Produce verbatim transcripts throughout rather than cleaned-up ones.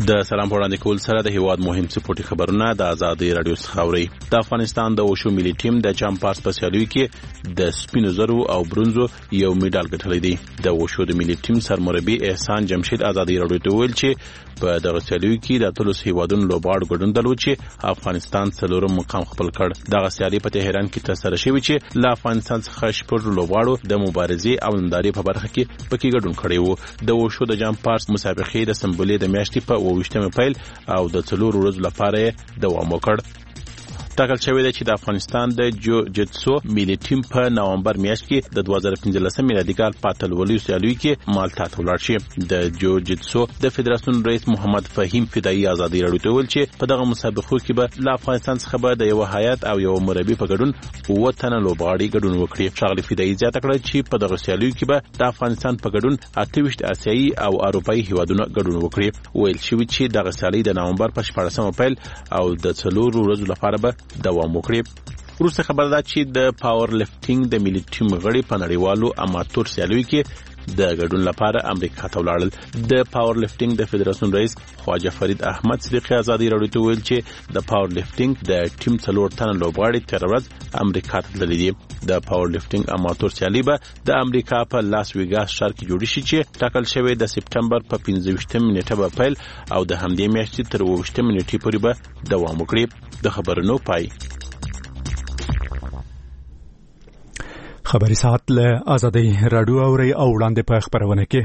د سلام وړاندې کول سره د هیواد مهم سپورتي خبرونه د آزادۍ رادیو څخه اوري. د افغانستان د وشو ملي ټیم د چمپارس په سیالیو کې د سپینو زرو او برونزو یو میډال ګټلی دی. د وشو د ملي ټیم سرمربي احسان جمشید آزادۍ رادیو ته ویل چې په دغه سیالیو کې د اتلس هیوادونو لوبغاړو ګډون درلود چې افغانستان څلورم مقام خپل کړ. دغه سیالي په تهران کې ترسره شوې چې له افغانستان څخه شپږ لوبغاړو د مبارزې او نندارې په برخه کې پکې ګډون کړی وو. د وشو د جمپارس مسابقې د سمبولې د میاشتې په اوویشتمه پیل او د څلور ورځو لپاره دوام وکړ. ټاکل شوی دی چې د افغانستان د جو جتسو ملي ټیم په نومبر میاشت کې د دوه زره پنځلسم میلادي کال په اتلولیو سیالیو کې مالټا ته ولاړ شي. د جو جتسو د فدراسیون رئیس محمد فهیم فدایي آزادۍ رادیو ته ویل چې په دغه مسابقو کې به له افغانستان څخه به د یو هیات او یو مربي په ګډون اووه تنه لوبغاړي ګډون وکړي. ښاغلي فدایي زیاته کړه چې په دغه سیالیو کې به د افغانستان په ګډون اته ویشت آسیایي او اروپایي هیوادونه ګډون وکړي. ویل شوی چې دغه سیالي د نومبر په شپاړسمه پیل او د څلور ورځو لپاره به دوام وکړي. وروسته خبر ده چې د پاور لفټینګ د ملي ټیم غړي په نړیوالو اماتور سیالیو کې د ګډون لپاره امریکا ته ولاړل. د پاور لفټینګ د فدراسیون رئیس خواجه فرید احمد صدیقی آزادۍ رادیو ته ویل چې د پاور لفټینګ د ټیم څلور تنه لوبغاړي تیر ورځ امریکا ته تللي دي. د پاور لفټینګ اماتور سیالي به د امریکا په لاس ویګاس ښار کې جوړ شي چې ټاکل شوی د سپټمبر په پنځه ویشتمه نیټه به پیل او د همدې میاشتې تر اووه ویشتمه نیټې پورې به دوام وکړي. د خبرونو پای. خبری ساعت له آزادۍ رادیو اوري او وړاندې په خبرونه کې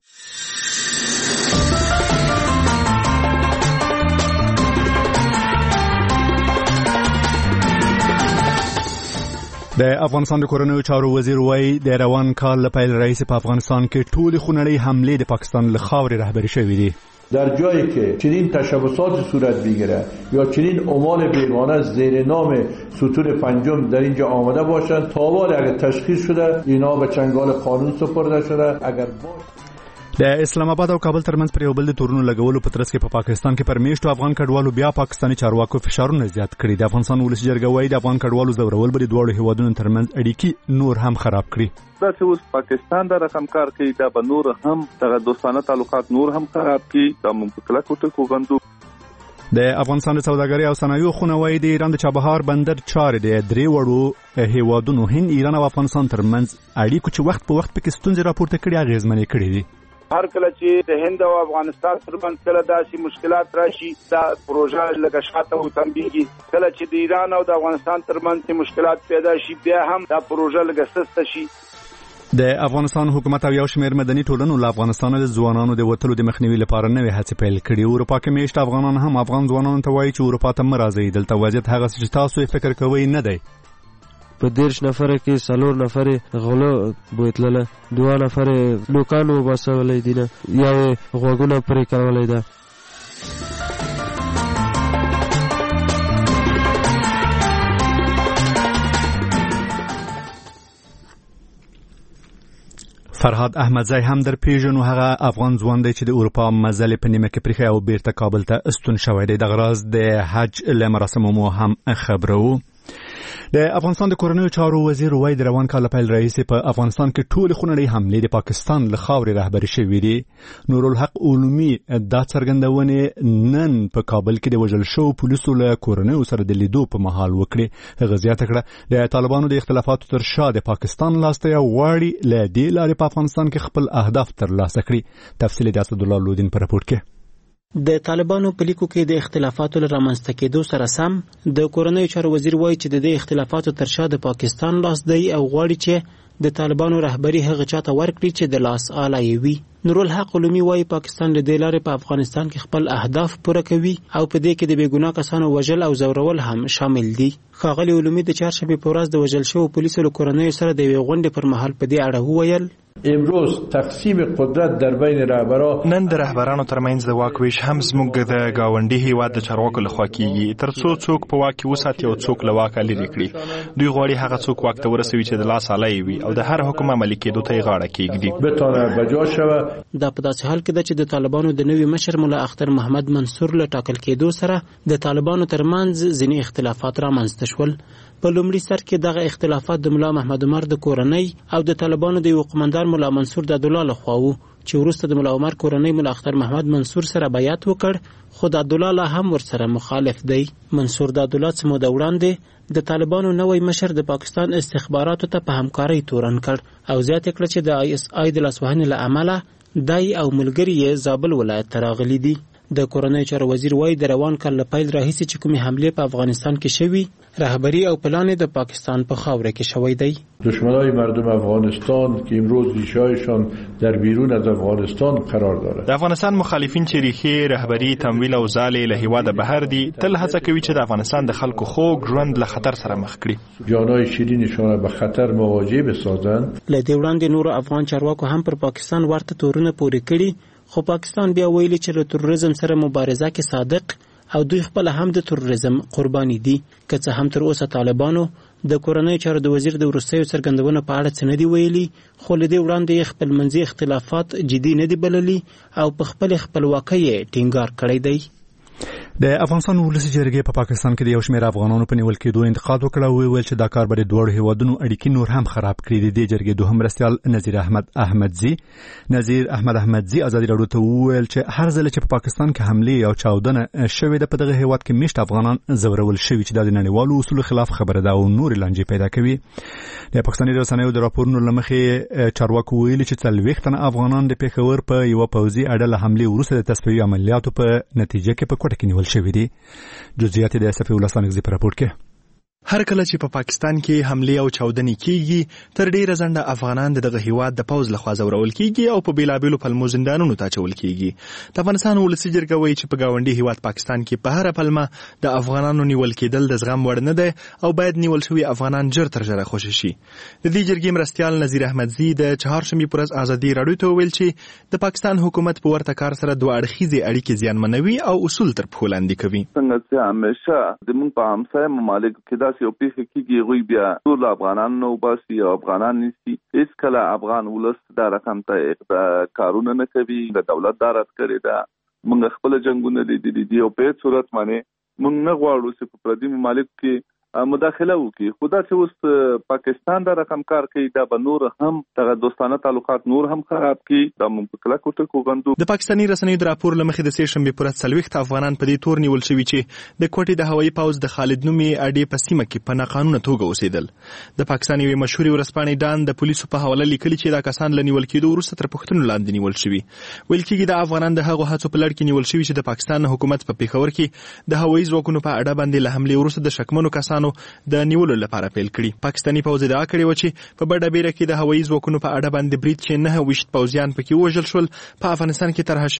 د افغانستان د کورنیو چارو وزیر وایي د روان کال له پیل رئیس په افغانستان کې ټول خونړۍ حمله د پاکستان له خاورې رهبری شوې دي. در جایی که چنین تشبسات صورت بگیره یا چنین اعمال بیگانه زیر نام ستون پنجم در اینجا آمده باشند تاوار اگر تشخیص شده اینا به چنگال قانون سپرده شده. اگر باش د اسلام آباد او کابل ترمنځ پر یو بل د تورونو لګولو په ترڅ کې په پاکستان کې پر میشتو افغان کډوالو بیا پاکستاني چارواکو فشارونه زیات کړي. د افغانستان ولس جرګه وایي د افغان کډوالو زورول به د دوه هیوادونو ترمنځ اړیکې نور هم خراب کړي. دا چې اوس پاکستان دا رقم کار کوي دا به نور هم دغه دوستانه تعلقات نور هم خراب کړي. دا موږ کله کوته کوغندو. د افغانستان د سوداګرۍ او صنایعو خونه وایي د ایران د چابهار بندر چارې د درې وړو هیوادونو هند ایران او افغانستان ترمنځ اړیکو چې وخت په وخت پکې ستونزې راپورته کړي اغېزمنې کړي دي. هر کله چې د هند او افغانستان ترمنځ کله داسې مشکلات راشي دا پروژه لږه شاته وتمبيږي. کله چې د ایران او د افغانستان ترمنځ مشکلات پیدا شي بیا هم دا پروژه لږه سسته شي. د افغانستان حکومت او یو شمېر مدني ټولنو له افغانستان د ځوانانو د وتلو د مخنیوي لپاره نوې هڅې پیل کړي. اروپا کې میشت افغانان هم افغان ځوانانو ته وایي چې اروپا ته مه راځئ. دلته وضعیت هغه چې تاسو یې فکر کوئ نه دی. په دیرش نفره کې څلور نفره غلو بوتلله دوه نفره لوکانو وباسولې دي نه یا غوګونه پرې کولې ده. فرهاد احمدزی هم در پیژنو هغه افغان ځوان دی چې د اروپا مزل په نیمه کې پرېښی او بیرته کابل ته استون شوی دی. دغه راز د حج له مراسمو مو هم خبرو. د افغانستان د کورنیو چارو وزیر وایي د روان کال پیل رئیس په افغانستان کې ټول خونړۍ حملې د پاکستان له خاورې رهبري شوې دي. نورالحق علومي دا څرګندونې نن په کابل کې د وژل شوو پولیسو له کورنیو سره د لیدو په مهال وکړې. هغه زیاته کړه د طالبانو د اختلافاتو تر شا د پاکستان لاسته غواړي له دې لارې په افغانستان کې خپل اهداف ترلاسه کړي. تفصیل د اسدالله لودین په راپور کې. د طالبانو په لیکو کې د اختلافاتو له رامنځته کېدو سره سم د کورنیو چارو وزیر وایي چې د دې اختلافاتو تر شا د پاکستان لاس دی او غواړي چې د طالبانو رهبری هغه چاته ورکړي چې د لاس آله یې وي. نورالحق علومي وایي پاکستان له دې لارې په افغانستان کې خپل اهداف پوره کوي او په دې کې د بې ګناه کسانو وژل او زورول هم شامل دي. ښاغلي علومي د چهارشنبې په ورځ د وژل شوو پولیسو له کورنیو سره د یوې غونډې پر مهال په دې اړه وویل امروز تقسیم قدرت در بین رهبران نن د رهبرانو ترمنځ د واک ویش هم زموږ د گاونډي هیواد د چارواکو لخوا کیږي تر څو څوک په واک کې وساتي او څوک له واکه لرې کړي. دوی غواړي هغه څوک واک ته ورسوي چې د لاس آله یې وي او د هر حکم عملي کېدو ته یې غاړه کېږدي. بتونه بجا شوه. دا په داسې حال کې ده چې د طالبانو د نوي مشر ملا اختر محمد منصور له ټاکل کېدو سره د طالبانو ترمنځ ځینې اختلافات رامنځته شول. په لومړي سر کې دغه اختلافات د ملا محمد عمر د کورنۍ او د طالبانو د یو قومندان ملا منصور د الله لخوا وو چې وروسته د ملا عمر کورنۍ ملا اختر محمد منصور سره بیعت وکړ، خو د عبدالله لا هم ورسره مخالف دی. منصور د عبدالله څه موده وړاندې د طالبانو نوی مشر د پاکستان استخباراتو ته په همکارۍ تورن کړ او زیاته کړه چې د آی اس آی د لاسوهنې له امله دای او ملګري یې زابل ولایت ته راغلي دي. د کورنۍ چارو وزیر وایي د روان کال له پیل راهیسې چې کومې حملې په افغانستان کې شوي، رهبری او پلان د پاکستان په خاوره کې شوی دی. دشمنای مردم افغانستان که امروز ریشه‌هایشان در بیرون از افغانستان قرار دارد. د افغانستان مخالفین چې ریښې، رهبری، تمویل او ځالې له هیواده بهر دي، تل هڅه کوي چې د افغانستان د خلکو خوږ ژوند له خطر سره مخ کړي، جانهای شیرینشان را به خطر مواجه بسازند. له دې وړاندې نورو افغان چارواکو هم پر پاکستان ورته تورونه پورې کړي، خو پاکستان بیا ویلي چې له تروریزم سره مبارزه کې صادق او دوی خپل هم د تروریزم قرباني دي. که څه هم تر اوسه طالبانو د کورنۍ چارو د وزیر د وروستیو څرګندونو په اړه څه نه دي ویلي، خو له دې وړاندې یې خپلمنځي اختلافات جدي نه دي بللي او په خپل خپلواکۍ یې ټینګار کړی دی. د افغانستان ولسي جرګې په پاکستان کې د یو شمېر افغانانو په نیول کېدو انتقاد وکړ او ویل چې دا کار به د دواړو هیوادونو اړیکې نور هم خراب کړي. د دې جرګې دوهم مرستیال نظیر احمد احمدزي نظیر احمد احمدزي ازادي راډیو ته وویل چې هر ځل چې په پاکستان کې حملې او چاودنه شوې ده په دغه هیواد کې میشت افغانان زورول شوي چې د نړیوالو اصولو خلاف خبره ده او نور لانجې پیدا کوي. د پاکستاني رسنیو د راپورونو له مخې چارواکو ویلي چې څلوېښت تنه افغانان د پېښور په یوه پوځي اډه له حملې وروسته د تصفیوي عملیاتو په نتیجه کې په کوټه کې نیول شوي دي. جزئیات د صفی الله ستانګزي په راپور کې. هر کله چې په پاکستان کې حملې او چاودنې کیږي، تر ډیره ځنډه افغانان دغه هیواد د پوز لخوا زورول کیږي او په بیلابیلو پلمو زندانونو ته اچول کیږي. د افغانستان ولسي جرګه وایي چې په ګاونډي هیواد پاکستان کې په هر پلمه د افغانانو نیول کېدل د زغم وړ نه دی او باید نیول شوي افغانان ژر تر ژره خوشي شي. د دې جرګې مرستیال نظیر احمدزي د چهارشنبې پر ورځ ازادي راډیو ته وویل چې د پاکستان حکومت په ورته کار سره دوه اړخیزې اړیکې زیانمنوي او اصول تر پښو لاندې کوي. څنګه چې همیشه د موږ په همسایه ممالکو کې داسې یو پیښه کېږي غوی بیا ټول افغانان نو باسي او افغانان نشي، هیڅ کله افغان ولس دا رقم ته کارونه نه کوي. د دولت دارت کړی دا موږ خپل جنگونه لیدلي دي او په صورت باندې موږ نه غواړو چې په پردي ممالک کې مداخله وکړي. خدا چې اوس پاکستان دا رقم کار کوي، دا به نور هم دغه دوستانه تعلقات نور هم خراب کړي. دا موږ په کله کوټه کو غندو. د پاکستاني رسنیو د راپور لمخې د سې شنبې پر ورځ څلوېښت افغانان په دې تور نیول شوي چې د کوټې د هوایي پوځ د خالد نومې اډې په سیمه کې په ناقانونه توګه اوسېدل. د پاکستان یوې مشهورې ورځپاڼې ډان د پولیسو په حواله لیکلي چې دا کسان له نیول کېدو وروسته تر پوښتنو لاندې نیول شوي. ویل کېږي د افغانان د هغو هڅو په لړ کې نیول شوي چې د پاکستان حکومت په پېښور کې د هوایي ځواکونو په اډه باندې له حملې وروسته د شکمنو کسانو د نیولو لپاره پیل کړي. پاکستاني پوځ ادعا کړې و چې په بډه بیره کې د هوایي ځواکونو په اډه باندې برید چې نه ویشت پوځیان پکې وژل شول، په افغانستان کې طرح